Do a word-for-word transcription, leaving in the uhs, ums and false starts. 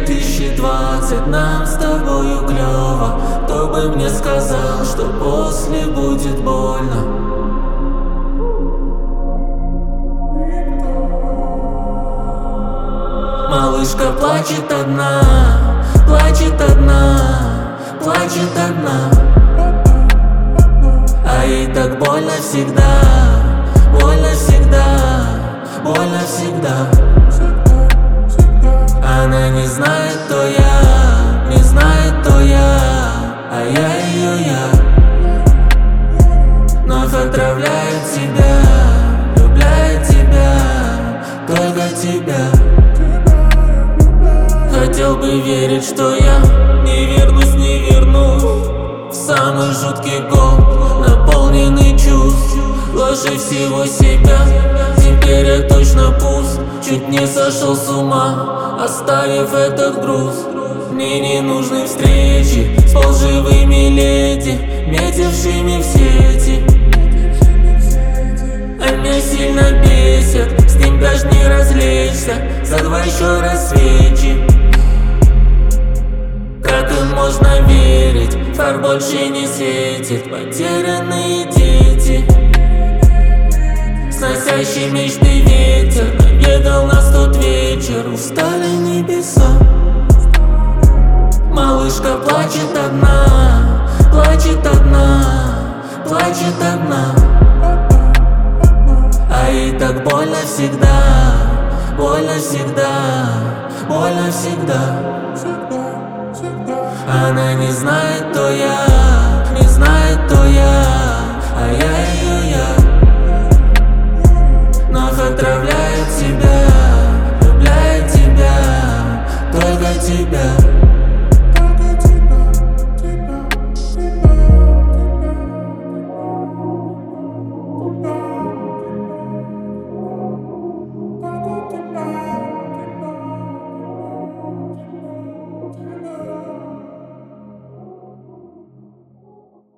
тысячи двадцать нам с тобою клёво. Кто бы мне сказал, что после будет больно? Малышка плачет одна, плачет одна, плачет одна. А ей так больно всегда, больно всегда, больно всегда. Она не знает, кто я, не знает, кто я, а я ее я. Вновь отравляет тебя, влюбляет тебя, только тебя. Хотел бы верить, что я не вернусь, не вернусь в самый жуткий год, наполненный чувств, вложив всего себя. Теперь я точно пуст, чуть не сошел с ума, оставив этот груз. Мне не нужны встречи с лживыми леди, метившими в сети. А меня сильно бесит, с ним даже не развлечься, за два еще раз свечи. Как им можно верить, фар больше не светит, потерянные дети. Сносящий мечты ветер наведал нас тот вечер, устали небеса. Малышка плачет одна, плачет одна, плачет одна. А ей так больно всегда, больно всегда, больно всегда. Она не знает, кто я, не знает, кто я, а я ее я. Вновь отравляет тебя, влюбляет тебя, только тебя.